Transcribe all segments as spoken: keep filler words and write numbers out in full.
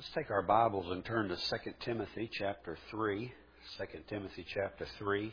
Let's take our Bibles and turn to Second Timothy chapter three. Second Timothy chapter three.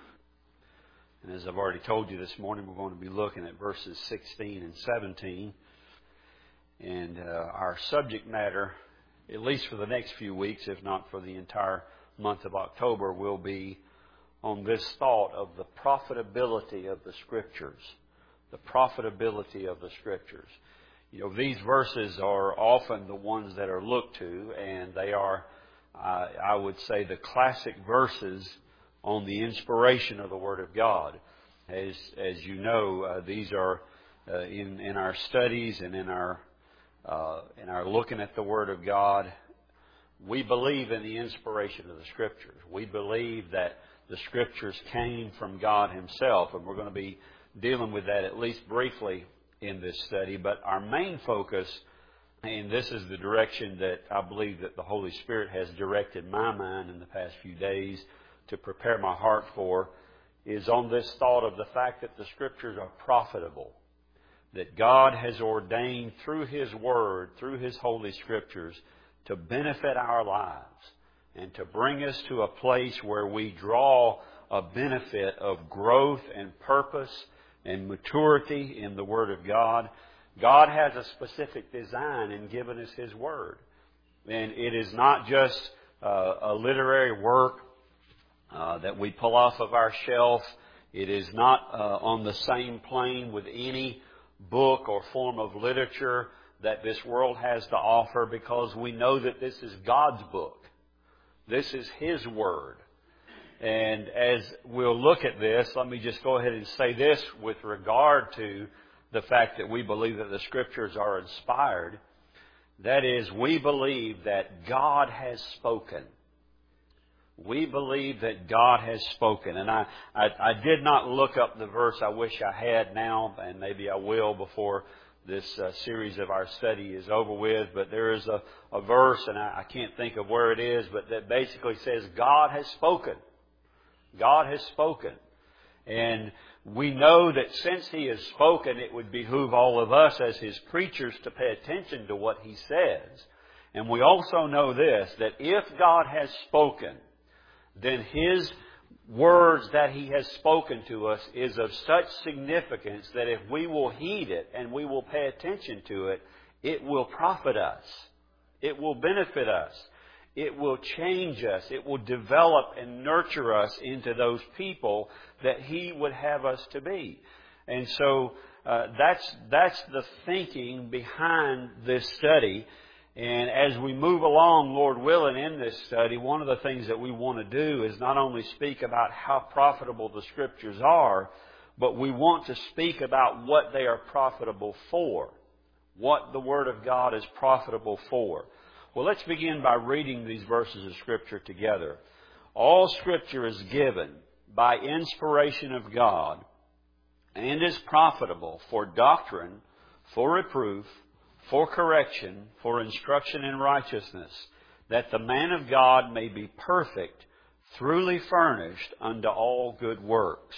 And as I've already told you this morning, we're going to be looking at verses sixteen and seventeen. And uh, our subject matter, at least for the next few weeks, if not for the entire month of October, will be on this thought of the profitability of the Scriptures. The profitability of the Scriptures. You know, these verses are often the ones that are looked to, and they are, uh, I would say, the classic verses on the inspiration of the Word of God. As as you know, uh, these are uh, in in our studies and in our uh, in our looking at the Word of God. We believe in the inspiration of the Scriptures. We believe that the Scriptures came from God Himself, and we're going to be dealing with that at least briefly in this study. But our main focus, and this is the direction that I believe that the Holy Spirit has directed my mind in the past few days to prepare my heart for, is on this thought of the fact that the Scriptures are profitable. That God has ordained through His Word, through His Holy Scriptures, to benefit our lives and to bring us to a place where we draw a benefit of growth and purpose and maturity in the Word of God. God has a specific design in giving us His Word. And it is not just uh, a literary work uh, that we pull off of our shelf. It is not uh, on the same plane with any book or form of literature that this world has to offer, because we know that this is God's book. This is His Word. And as we'll look at this, let me just go ahead and say this with regard to the fact that we believe that the Scriptures are inspired. That is, we believe that God has spoken. We believe that God has spoken. And I, I, I did not look up the verse. I wish I had now, and maybe I will before this uh, series of our study is over with. But there is a, a verse, and I, I can't think of where it is, but that basically says, God has spoken. God has spoken. And we know that since He has spoken, it would behoove all of us as His preachers to pay attention to what He says. And we also know this, that if God has spoken, then His words that He has spoken to us is of such significance that if we will heed it and we will pay attention to it, it will profit us. It will benefit us. It will change us. It will develop and nurture us into those people that He would have us to be. And so uh, that's that's the thinking behind this study. And as we move along, Lord willing, in this study, one of the things that we want to do is not only speak about how profitable the Scriptures are, but we want to speak about what they are profitable for. What the Word of God is profitable for. Well, let's begin by reading these verses of Scripture together. All Scripture is given by inspiration of God and is profitable for doctrine, for reproof, for correction, for instruction in righteousness, that the man of God may be perfect, truly furnished unto all good works.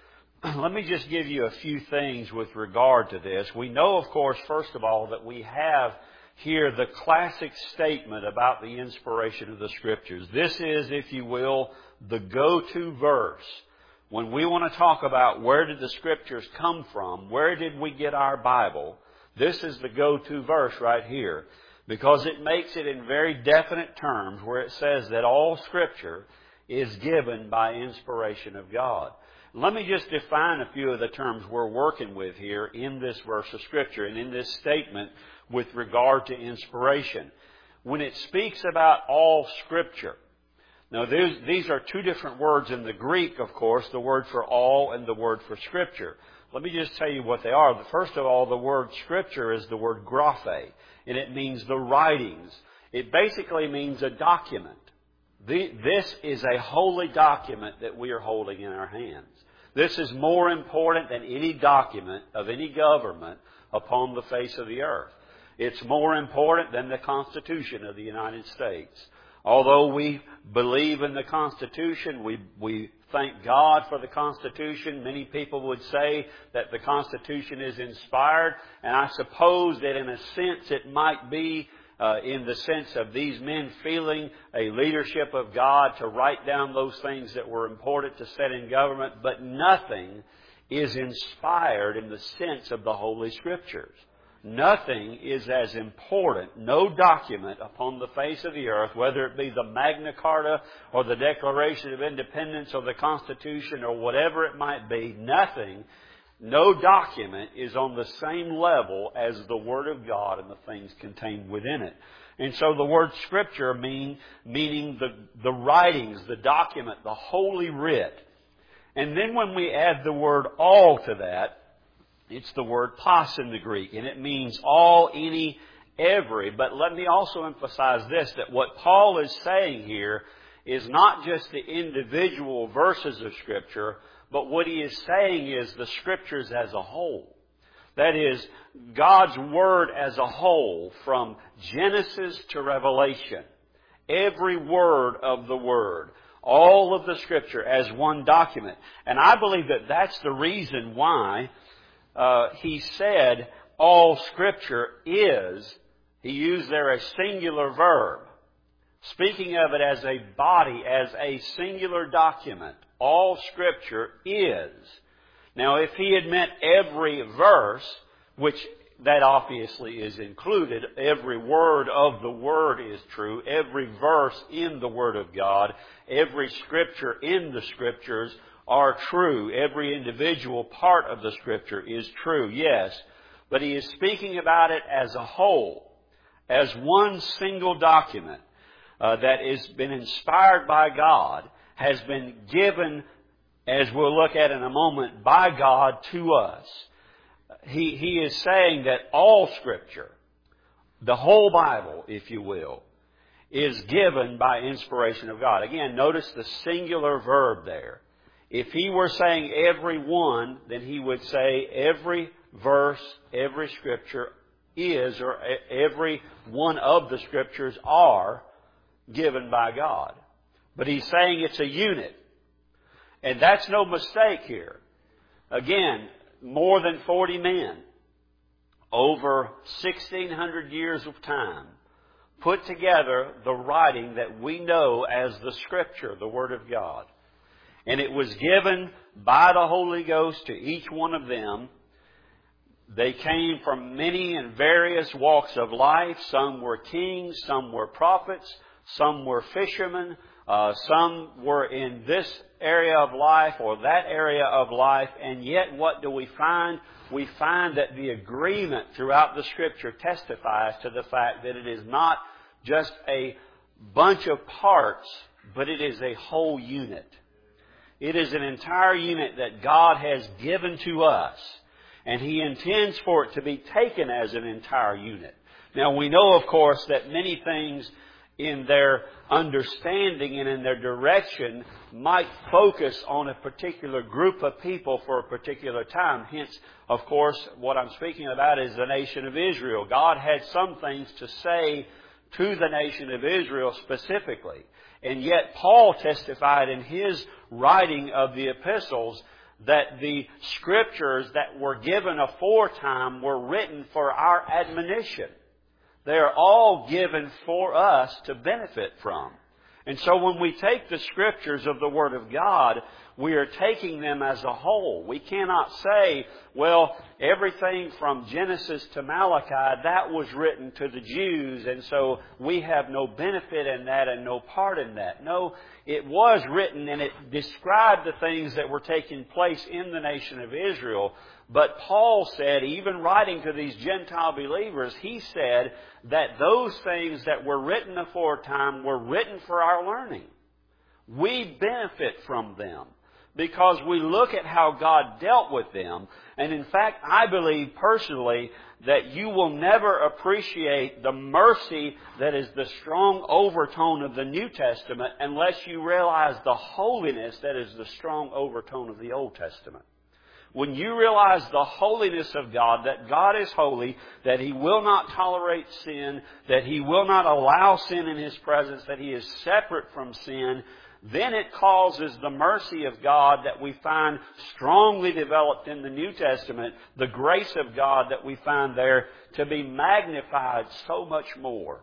Let me just give you a few things with regard to this. We know, of course, first of all, that we have here the classic statement about the inspiration of the Scriptures. This is, if you will, the go-to verse. When we want to talk about where did the Scriptures come from, where did we get our Bible, this is the go-to verse right here. Because it makes it in very definite terms where it says that all Scripture is given by inspiration of God. Let me just define a few of the terms we're working with here in this verse of Scripture and in this statement with regard to inspiration. When it speaks about all Scripture, now these, these are two different words in the Greek, of course, the word for all and the word for Scripture. Let me just tell you what they are. First of all, the word Scripture is the word graphe, and it means the writings. It basically means a document. The, this is a holy document that we are holding in our hands. This is more important than any document of any government upon the face of the earth. It's more important than the Constitution of the United States. Although we believe in the Constitution, we, we thank God for the Constitution. Many people would say that the Constitution is inspired, and I suppose that in a sense it might be uh, in the sense of these men feeling a leadership of God to write down those things that were important to set in government, but nothing is inspired in the sense of the Holy Scriptures. Nothing is as important, no document upon the face of the earth, whether it be the Magna Carta or the Declaration of Independence or the Constitution or whatever it might be, nothing, no document is on the same level as the Word of God and the things contained within it. And so the word Scripture mean, meaning the, the writings, the document, the Holy Writ. And then when we add the word all to that, it's the word pas in the Greek, and it means all, any, every. But let me also emphasize this, that what Paul is saying here is not just the individual verses of Scripture, but what he is saying is the Scriptures as a whole. That is, God's Word as a whole, from Genesis to Revelation. Every word of the Word. All of the Scripture as one document. And I believe that that's the reason why Uh, he said, all Scripture is, he used there a singular verb, speaking of it as a body, as a singular document. All Scripture is. Now, if he had meant every verse, which that obviously is included, every word of the Word is true, every verse in the Word of God, every Scripture in the Scriptures are true. Every individual part of the Scripture is true, yes. But he is speaking about it as a whole, as one single document uh, that has been inspired by God, has been given, as we'll look at in a moment, by God to us. He, he is saying that all Scripture, the whole Bible, if you will, is given by inspiration of God. Again, notice the singular verb there. If he were saying every one, then he would say every verse, every Scripture is, or every one of the Scriptures are given by God. But he's saying it's a unit. And that's no mistake here. Again, more than forty men, over sixteen hundred years of time, put together the writing that we know as the Scripture, the Word of God. And it was given by the Holy Ghost to each one of them. They came from many and various walks of life. Some were kings, some were prophets, some were fishermen, uh, some were in this area of life or that area of life. And yet what do we find? We find that the agreement throughout the Scripture testifies to the fact that it is not just a bunch of parts, but it is a whole unit. It is an entire unit that God has given to us. And He intends for it to be taken as an entire unit. Now we know, of course, that many things in their understanding and in their direction might focus on a particular group of people for a particular time. Hence, of course, what I'm speaking about is the nation of Israel. God had some things to say to the nation of Israel specifically. And yet Paul testified in his writing of the epistles that the Scriptures that were given aforetime were written for our admonition. They are all given for us to benefit from. And so when we take the Scriptures of the Word of God, we are taking them as a whole. We cannot say, well, everything from Genesis to Malachi, that was written to the Jews, and so we have no benefit in that and no part in that. No, it was written and it described the things that were taking place in the nation of Israel. But Paul said, even writing to these Gentile believers, he said that those things that were written aforetime were written for our learning. We benefit from them because we look at how God dealt with them. And in fact, I believe personally that you will never appreciate the mercy that is the strong overtone of the New Testament unless you realize the holiness that is the strong overtone of the Old Testament. When you realize the holiness of God, that God is holy, that He will not tolerate sin, that He will not allow sin in His presence, that He is separate from sin, then it causes the mercy of God that we find strongly developed in the New Testament, the grace of God that we find there, to be magnified so much more.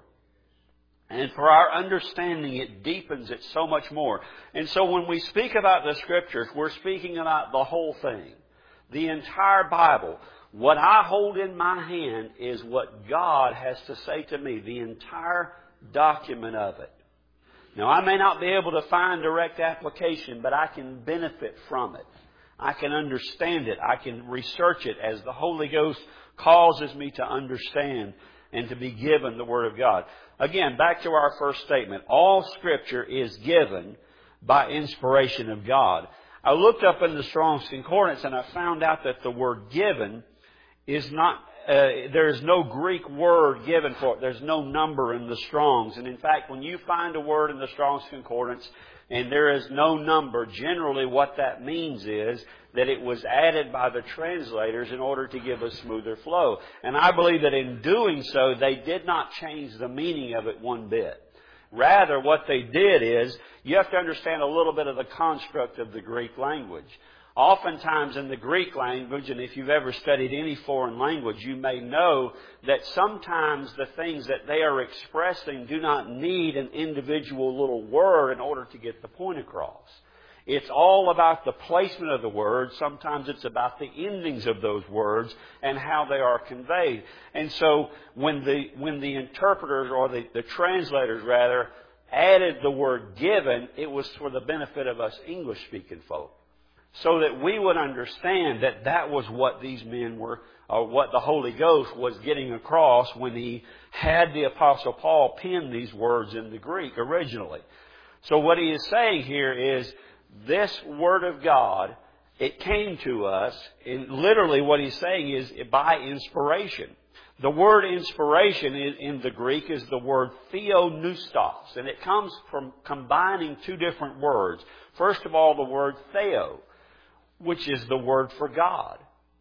And for our understanding, it deepens it so much more. And so when we speak about the Scriptures, we're speaking about the whole thing. The entire Bible. What I hold in my hand is what God has to say to me. The entire document of it. Now, I may not be able to find direct application, but I can benefit from it. I can understand it. I can research it as the Holy Ghost causes me to understand and to be given the Word of God. Again, back to our first statement. All Scripture is given by inspiration of God. I looked up in the Strong's Concordance and I found out that the word given is not, uh, there's no Greek word given for it. There's no number in the Strong's. And in fact, when you find a word in the Strong's Concordance and there is no number, generally what that means is that it was added by the translators in order to give a smoother flow. And I believe that in doing so, they did not change the meaning of it one bit. Rather, what they did is, you have to understand a little bit of the construct of the Greek language. Oftentimes in the Greek language, and if you've ever studied any foreign language, you may know that sometimes the things that they are expressing do not need an individual little word in order to get the point across. It's all about the placement of the words. Sometimes it's about the endings of those words and how they are conveyed. And so when the when the interpreters, or the, the translators rather, added the word given, it was for the benefit of us English-speaking folk. So that we would understand that that was what these men were, or what the Holy Ghost was getting across when He had the Apostle Paul pen these words in the Greek originally. So what he is saying here is, this Word of God, it came to us, and literally what he's saying is by inspiration. The word inspiration in the Greek is the word theopneustos, and it comes from combining two different words. First of all, the word theo, which is the word for God.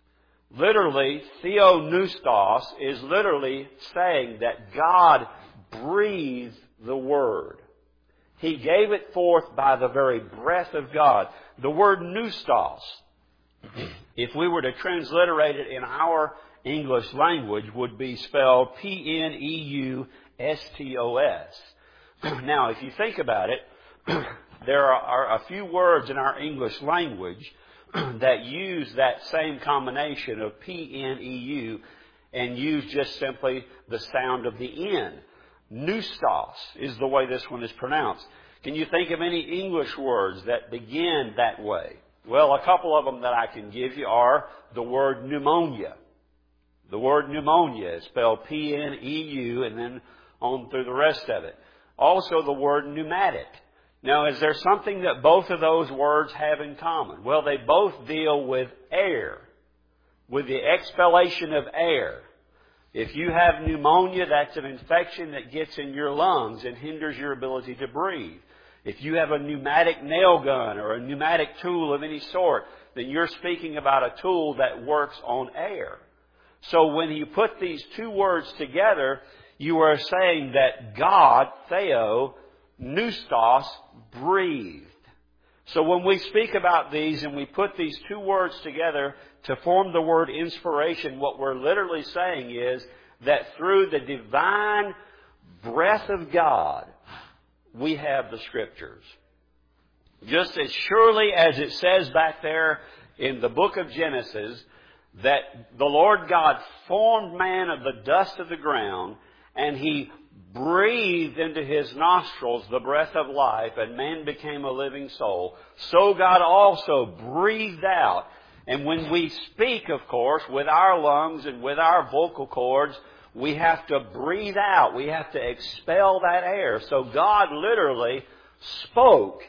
Literally, theopneustos is literally saying that God breathed the Word. He gave it forth by the very breath of God. The word pneustos, if we were to transliterate it in our English language, would be spelled P N E U S T O S. Now, if you think about it, there are a few words in our English language that use that same combination of P N E U and use just simply the sound of the N. Pneustos is the way this one is pronounced. Can you think of any English words that begin that way? Well, a couple of them that I can give you are the word pneumonia. The word pneumonia is spelled P N E U and then on through the rest of it. Also the word pneumatic. Now, is there something that both of those words have in common? Well, they both deal with air, with the expellation of air. If you have pneumonia, that's an infection that gets in your lungs and hinders your ability to breathe. If you have a pneumatic nail gun or a pneumatic tool of any sort, then you're speaking about a tool that works on air. So when you put these two words together, you are saying that God, Theo, pneustos, breathed. So when we speak about these and we put these two words together to form the word inspiration, what we're literally saying is that through the divine breath of God, we have the Scriptures. Just as surely as it says back there in the book of Genesis that the Lord God formed man of the dust of the ground and He breathed into his nostrils the breath of life and man became a living soul, so God also breathed out. And when we speak, of course, with our lungs and with our vocal cords, we have to breathe out. We have to expel that air. So God literally spoke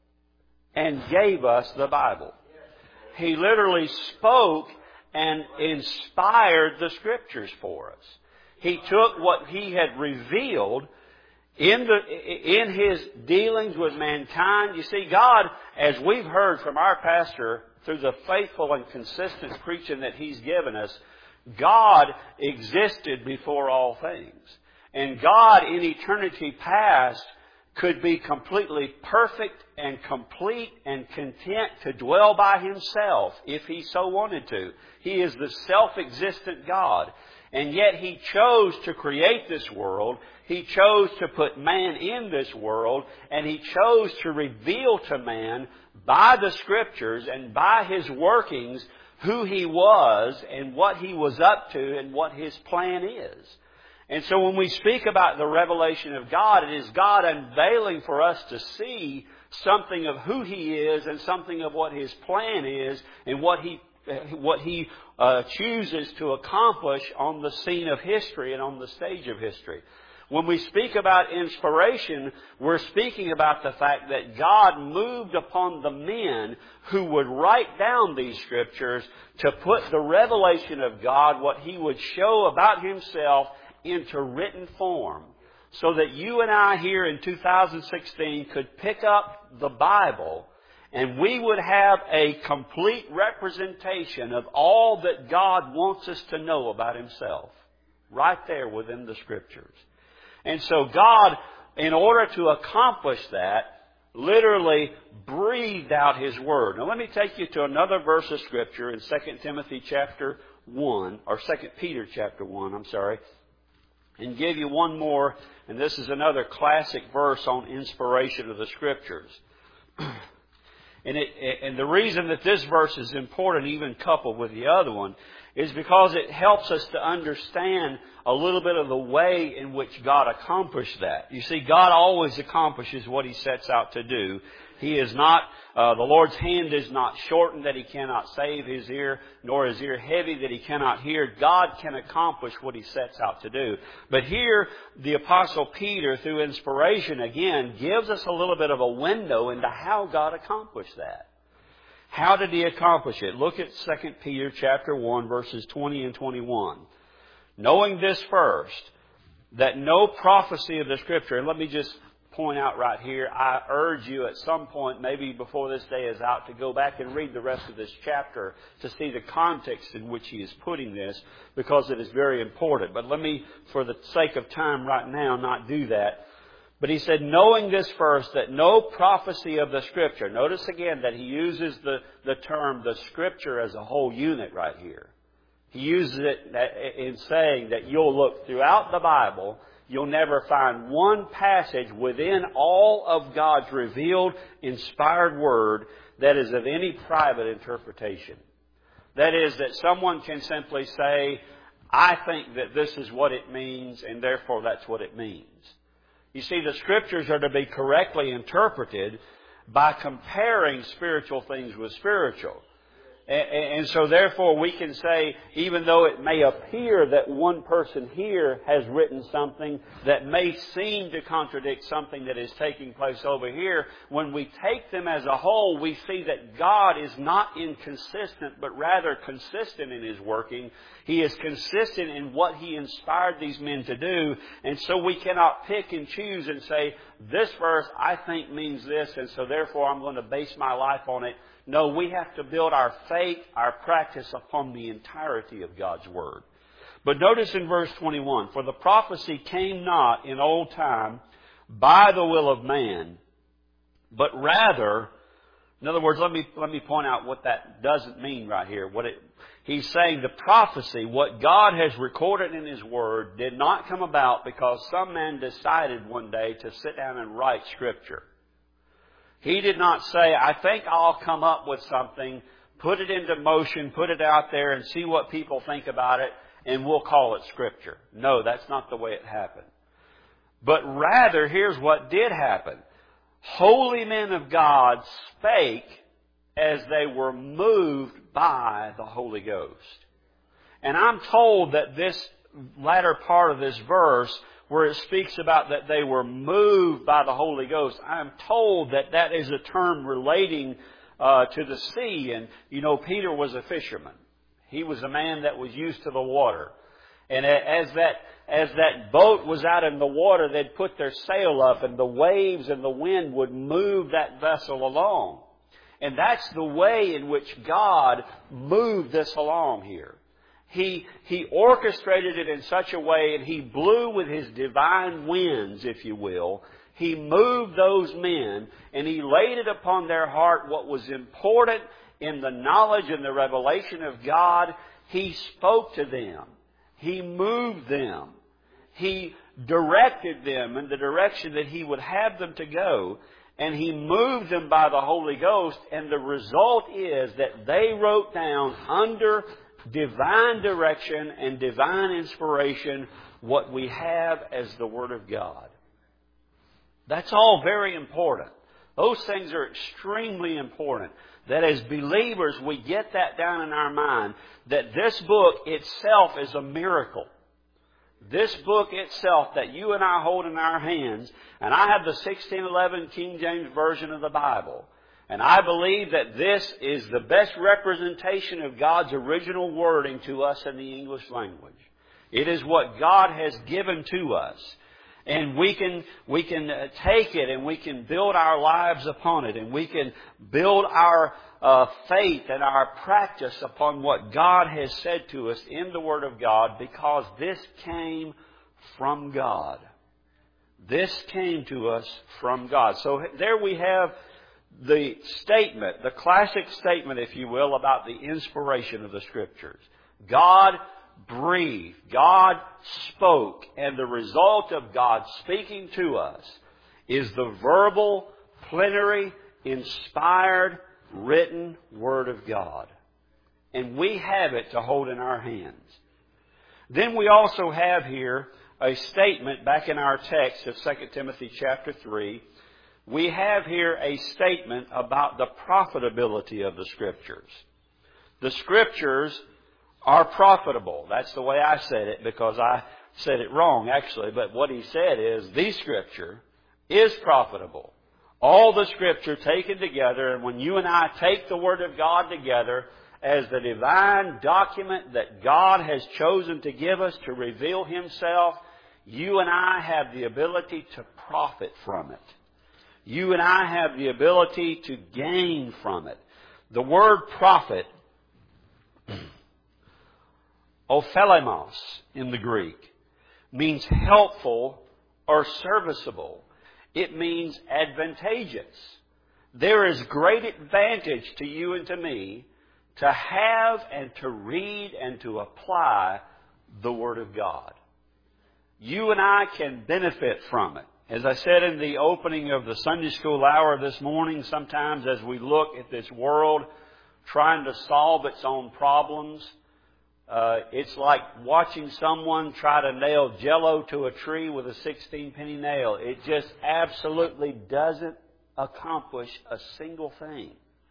and gave us the Bible. He literally spoke and inspired the Scriptures for us. He took what He had revealed in the in His dealings with mankind. You see, God, as we've heard from our pastor through the faithful and consistent preaching that he's given us, God existed before all things. And God in eternity past could be completely perfect and complete and content to dwell by Himself if He so wanted to. He is the self-existent God. And yet He chose to create this world. He chose to put man in this world. And He chose to reveal to man by the Scriptures and by His workings who He was and what He was up to and what His plan is. And so when we speak about the revelation of God, it is God unveiling for us to see something of who He is and something of what His plan is and what He what He uh, chooses to accomplish on the scene of history and on the stage of history. When we speak about inspiration, we're speaking about the fact that God moved upon the men who would write down these Scriptures to put the revelation of God, what He would show about Himself, into written form, so that you and I here in two thousand sixteen could pick up the Bible and we would have a complete representation of all that God wants us to know about Himself, right there within the Scriptures. And so God, in order to accomplish that, literally breathed out His Word. Now let me take you to another verse of Scripture in Second Timothy chapter one, or Second Peter chapter one, I'm sorry, and give you one more, and this is another classic verse on inspiration of the Scriptures. and, it, and the reason that this verse is important, even coupled with the other one, is because it helps us to understand a little bit of the way in which God accomplished that. You see, God always accomplishes what He sets out to do. He is not, uh, the Lord's hand is not shortened that He cannot save, His ear, nor His ear heavy that He cannot hear. God can accomplish what He sets out to do. But here, the Apostle Peter, through inspiration again, gives us a little bit of a window into how God accomplished that. How did He accomplish it? Look at Second Peter chapter one, verses twenty and twenty-one. Knowing this first, that no prophecy of the Scripture, and let me just point out right here, I urge you at some point, maybe before this day is out, to go back and read the rest of this chapter to see the context in which he is putting this, because it is very important. But let me, for the sake of time right now, not do that. But he said, knowing this first, that no prophecy of the Scripture. Notice again that he uses the, the term, the Scripture, as a whole unit right here. He uses it in saying that you'll look throughout the Bible, you'll never find one passage within all of God's revealed, inspired Word that is of any private interpretation. That is, that someone can simply say, I think that this is what it means, and therefore that's what it means. You see, the Scriptures are to be correctly interpreted by comparing spiritual things with spiritual. And so therefore we can say, even though it may appear that one person here has written something that may seem to contradict something that is taking place over here, when we take them as a whole, we see that God is not inconsistent, but rather consistent in His working. He is consistent in what He inspired these men to do. And so we cannot pick and choose and say, this verse I think means this, and so therefore I'm going to base my life on it. No, we have to build our faith, our practice upon the entirety of God's Word. But notice in verse twenty-one, for the prophecy came not in old time by the will of man, but rather, in other words, let me let me point out what that doesn't mean right here. What it, he's saying the prophecy, what God has recorded in His Word, did not come about because some man decided one day to sit down and write Scripture. He did not say, I think I'll come up with something, put it into motion, put it out there and see what people think about it, and we'll call it Scripture. No, that's not the way it happened. But rather, here's what did happen. Holy men of God spake as they were moved by the Holy Ghost. And I'm told that this latter part of this verse, where it speaks about that they were moved by the Holy Ghost, I'm told that that is a term relating uh, to the sea. And, you know, Peter was a fisherman. He was a man that was used to the water. And as that as that boat was out in the water, they'd put their sail up, and the waves and the wind would move that vessel along. And that's the way in which God moved this along here. He, he orchestrated it in such a way, and He blew with His divine winds, if you will. He moved those men, and He laid it upon their heart what was important in the knowledge and the revelation of God. He spoke to them. He moved them. He directed them in the direction that He would have them to go. And He moved them by the Holy Ghost. And the result is that they wrote down under divine direction and divine inspiration what we have as the Word of God. That's all very important. Those things are extremely important. That as believers we get that down in our mind, that this book itself is a miracle. This book itself that you and I hold in our hands, and I have the sixteen eleven King James Version of the Bible, and I believe that this is the best representation of God's original wording to us in the English language. It is what God has given to us. And we can, we can take it and we can build our lives upon it, and we can build our uh, faith and our practice upon what God has said to us in the Word of God, because this came from God. This came to us from God. So there we have the statement, the classic statement, if you will, about the inspiration of the Scriptures. God breathed. God spoke. And the result of God speaking to us is the verbal, plenary, inspired, written Word of God. And we have it to hold in our hands. Then we also have here a statement back in our text of Second Timothy chapter three. We have here a statement about the profitability of the Scriptures. The Scriptures are profitable. That's the way I said it, because I said it wrong, actually. But what he said is, the Scripture is profitable. All the Scripture taken together, and when you and I take the Word of God together as the divine document that God has chosen to give us to reveal Himself, you and I have the ability to profit from it. You and I have the ability to gain from it. The word profit, ophelemos in the Greek, means helpful or serviceable. It means advantageous. There is great advantage to you and to me to have and to read and to apply the Word of God. You and I can benefit from it. As I said in the opening of the Sunday school hour this morning, sometimes as we look at this world trying to solve its own problems, Uh, it's like watching someone try to nail Jell-O to a tree with a sixteen penny nail. It just absolutely doesn't accomplish a single thing.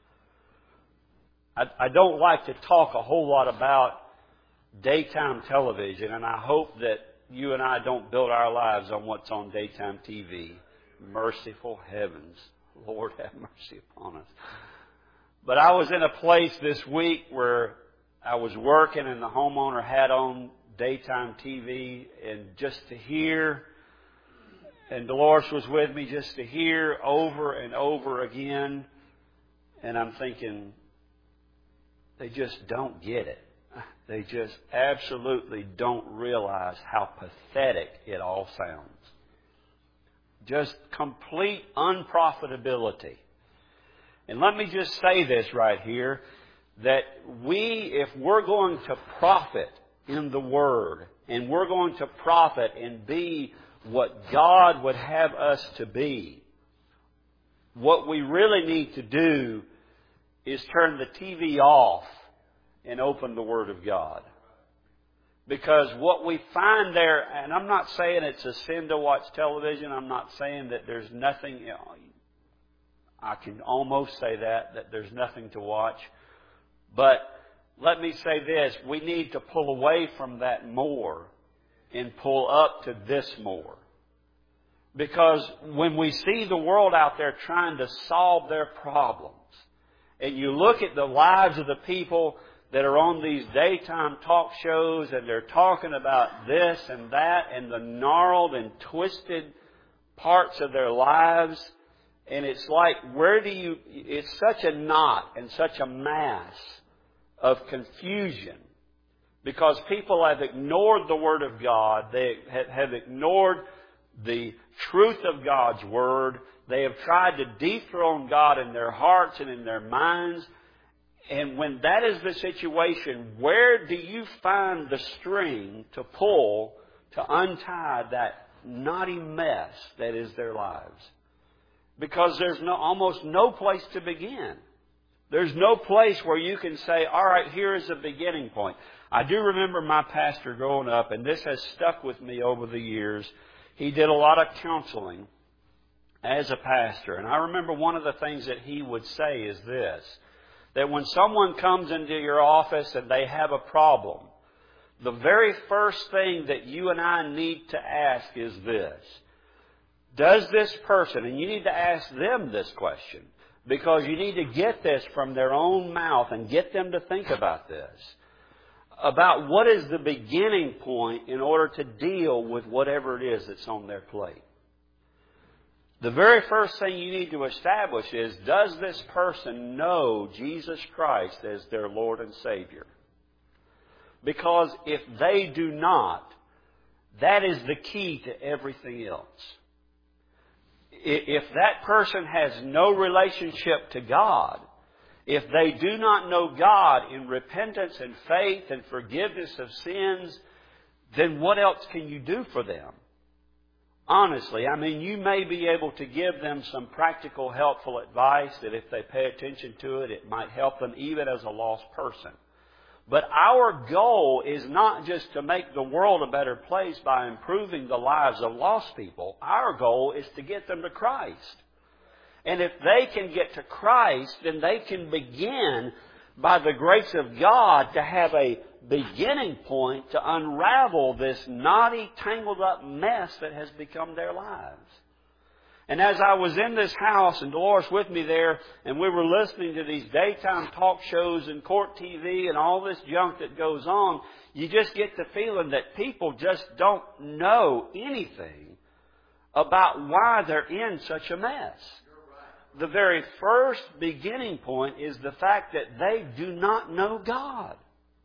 I, I don't like to talk a whole lot about daytime television, and I hope that you and I don't build our lives on what's on daytime T V. Merciful heavens. Lord have mercy upon us. But I was in a place this week where I was working and the homeowner had on daytime T V, and just to hear, and Dolores was with me, just to hear over and over again, and I'm thinking, they just don't get it. They just absolutely don't realize how pathetic it all sounds. Just complete unprofitability. And let me just say this right here, that we, if we're going to profit in the Word, and we're going to profit and be what God would have us to be, what we really need to do is turn the T V off and open the Word of God. Because what we find there, and I'm not saying it's a sin to watch television, I'm not saying that there's nothing, you know, I can almost say that, that there's nothing to watch. But let me say this, we need to pull away from that more and pull up to this more. Because when we see the world out there trying to solve their problems, and you look at the lives of the people that are on these daytime talk shows, and they're talking about this and that and the gnarled and twisted parts of their lives, and it's like, where do you, it's such a knot and such a mass of confusion Because people have ignored the Word of God. They have ignored the truth of God's Word. They have tried to dethrone God in their hearts and in their minds. And when that is the situation, where do you find the string to pull to untie that knotty mess that is their lives? Because there's no, almost no place to begin. There's no place where you can say, all right, here is a beginning point. I do remember my pastor growing up, and this has stuck with me over the years. He did a lot of counseling as a pastor. And I remember one of the things that he would say is this, that when someone comes into your office and they have a problem, the very first thing that you and I need to ask is this. Does this person, and you need to ask them this question, because you need to get this from their own mouth and get them to think about this, about what is the beginning point in order to deal with whatever it is that's on their plate. The very first thing you need to establish is, does this person know Jesus Christ as their Lord and Savior? Because if they do not, that is the key to everything else. If that person has no relationship to God, if they do not know God in repentance and faith and forgiveness of sins, then what else can you do for them? Honestly, I mean, you may be able to give them some practical, helpful advice that if they pay attention to it, it might help them even as a lost person. But our goal is not just to make the world a better place by improving the lives of lost people. Our goal is to get them to Christ. And if they can get to Christ, then they can begin, by the grace of God, to have a beginning point to unravel this knotty, tangled up mess that has become their lives. And as I was in this house, and Dolores with me there, and we were listening to these daytime talk shows and court T V and all this junk that goes on, you just get the feeling that people just don't know anything about why they're in such a mess. The very first beginning point is the fact that they do not know God.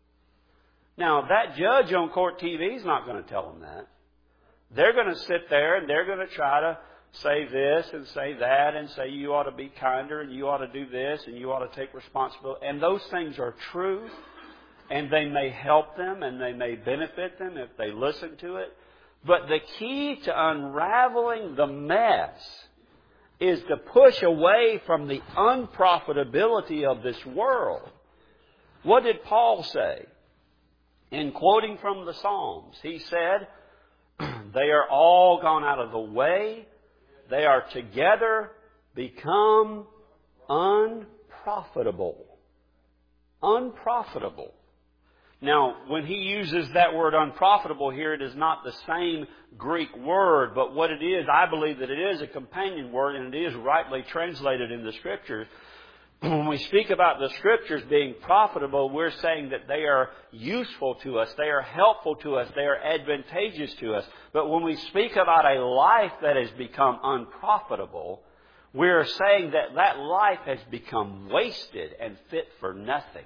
Now, that judge on court T V is not going to tell them that. They're going to sit there and they're going to try to say this and say that and say you ought to be kinder and you ought to do this and you ought to take responsibility. And those things are true, and they may help them and they may benefit them if they listen to it. But the key to unraveling the mess is to push away from the unprofitability of this world. What did Paul say? In quoting from the Psalms, he said, they are all gone out of the way. They are together become unprofitable. Unprofitable. Now, when he uses that word unprofitable here, it is not the same Greek word, but what it is, I believe that it is a companion word, and it is rightly translated in the Scriptures. When we speak about the Scriptures being profitable, we're saying that they are useful to us, they are helpful to us, they are advantageous to us. But when we speak about a life that has become unprofitable, we're saying that that life has become wasted and fit for nothing.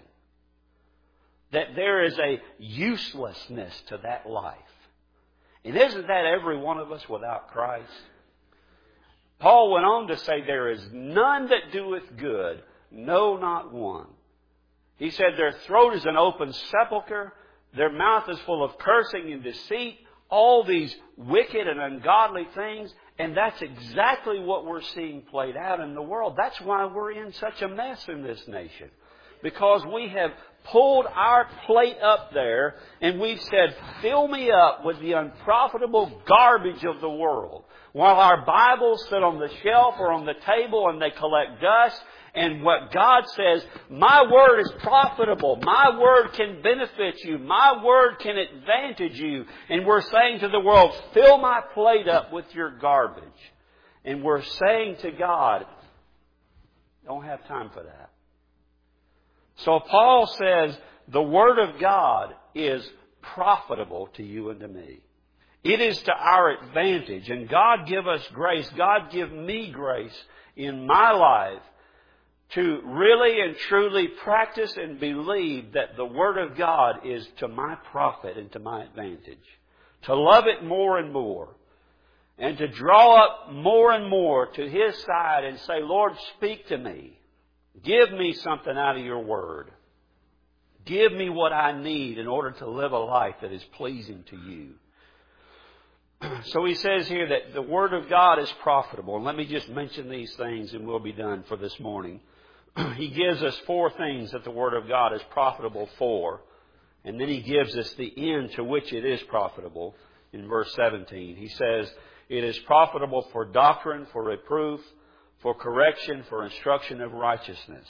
That there is a uselessness to that life. And isn't that every one of us without Christ? Paul went on to say, there is none that doeth good, no, not one. He said their throat is an open sepulchre, their mouth is full of cursing and deceit, all these wicked and ungodly things, and that's exactly what we're seeing played out in the world. That's why we're in such a mess in this nation. Because we have pulled our plate up there and we've said, fill me up with the unprofitable garbage of the world. While our Bibles sit on the shelf or on the table and they collect dust. And what God says, my word is profitable. My word can benefit you. My word can advantage you. And we're saying to the world, fill my plate up with your garbage. And we're saying to God, don't have time for that. So Paul says the Word of God is profitable to you and to me. It is to our advantage. And God give us grace. God give me grace in my life to really and truly practice and believe that the Word of God is to my profit and to my advantage. To love it more and more. And to draw up more and more to His side and say, Lord, speak to me. Give me something out of your Word. Give me what I need in order to live a life that is pleasing to you. So he says here that the Word of God is profitable. And let me just mention these things and we'll be done for this morning. He gives us four things that the Word of God is profitable for. And then He gives us the end to which it is profitable in verse seventeen. He says, it is profitable for doctrine, for reproof, for correction, for instruction of righteousness.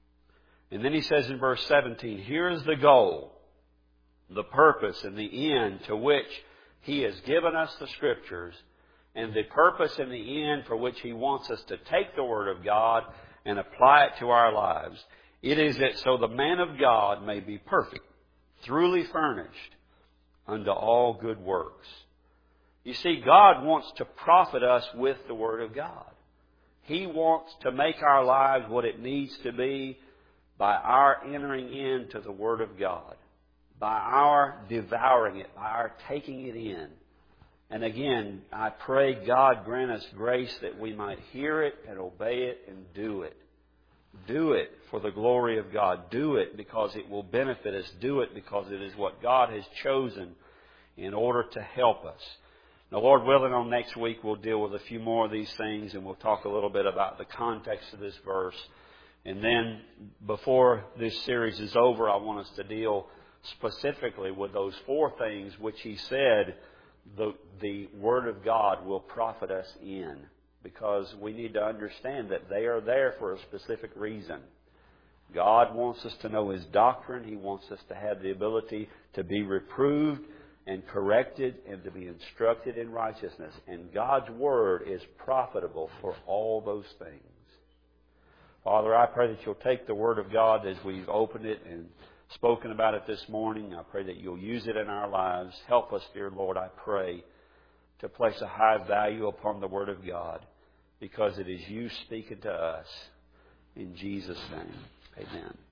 And then he says in verse seventeen, here is the goal, the purpose and the end to which He has given us the Scriptures, and the purpose and the end for which He wants us to take the Word of God and apply it to our lives. It is that so the man of God may be perfect, truly furnished unto all good works. You see, God wants to profit us with the Word of God. He wants to make our lives what it needs to be by our entering into the Word of God, by our devouring it, by our taking it in. And again, I pray God grant us grace that we might hear it and obey it and do it. Do it for the glory of God. Do it because it will benefit us. Do it because it is what God has chosen in order to help us. Now, Lord willing, on next week we'll deal with a few more of these things and we'll talk a little bit about the context of this verse. And then before this series is over, I want us to deal specifically with those four things which he said the, the Word of God will profit us in. Because we need to understand that they are there for a specific reason. God wants us to know His doctrine. He wants us to have the ability to be reproved and corrected and to be instructed in righteousness. And God's Word is profitable for all those things. Father, I pray that You'll take the Word of God as we've opened it and spoken about it this morning. I pray that You'll use it in our lives. Help us, dear Lord, I pray, to place a high value upon the Word of God because it is You speaking to us. In Jesus' name, amen.